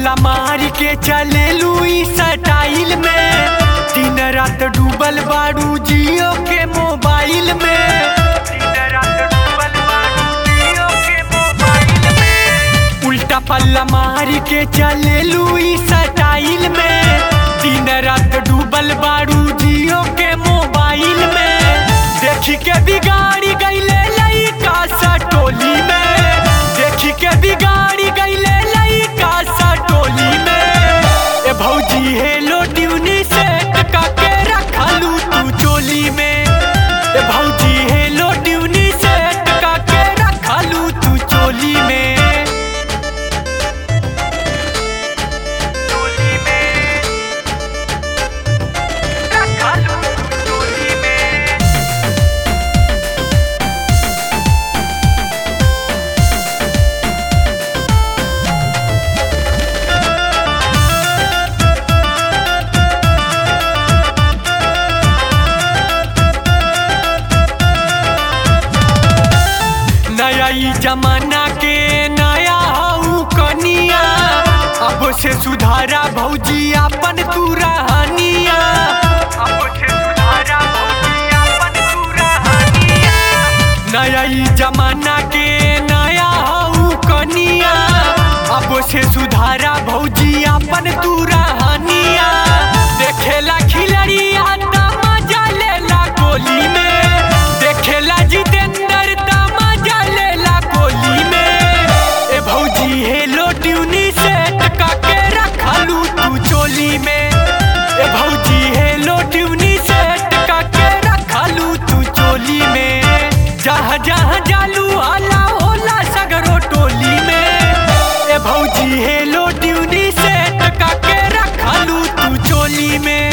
पल्ला मार के चले लुई स्टाइल में, दिन रात डूबल बारू जियो के मोबाइल में, दिन रात डूबल बारू जियो के मोबाइल में। उल्टा पल्ला मार के चले लुई स्टाइल में, दिन रात डूबल बारू जियो के मोबाइल में। देखी के बिगाड़ी गईले लइका सा टोली में, देखी के बिगाड़ी गईले लइका सा टोली में। ए भौजी हेलो ट्यूनी सेट काके रखलू तू चोली में, ए भौजी हेलो ट्यूनी सेट काके रखलू तू चोली में, चोली में रखलू तू चोली में। नया ई जमाना के नया हऊ कनिया, अब से सुधारा भौजी अपन तू रहनिया, अब से सुधारा भौजी अपन तू रहनिया। नया ई जमाना के नया हऊ कनिया, अब से सुधारा भौजी अपन तू रहनिया। देखेला खिलड़िया त मजा लेला गोली में, देखेला जितेंद्र त मजा लेला गोली में। ए भौजी हेलो ट्यूनी सेट काके रखलू तू चोली में, ए भौजी हेलो ट्यूनी सेट काके रखलू तू चोली में। जहाँ जहाँ जालू हला होला सगरो टोली में, ए भौजी हेलो ट्यूनी सेट काके रखलू तू चोली में।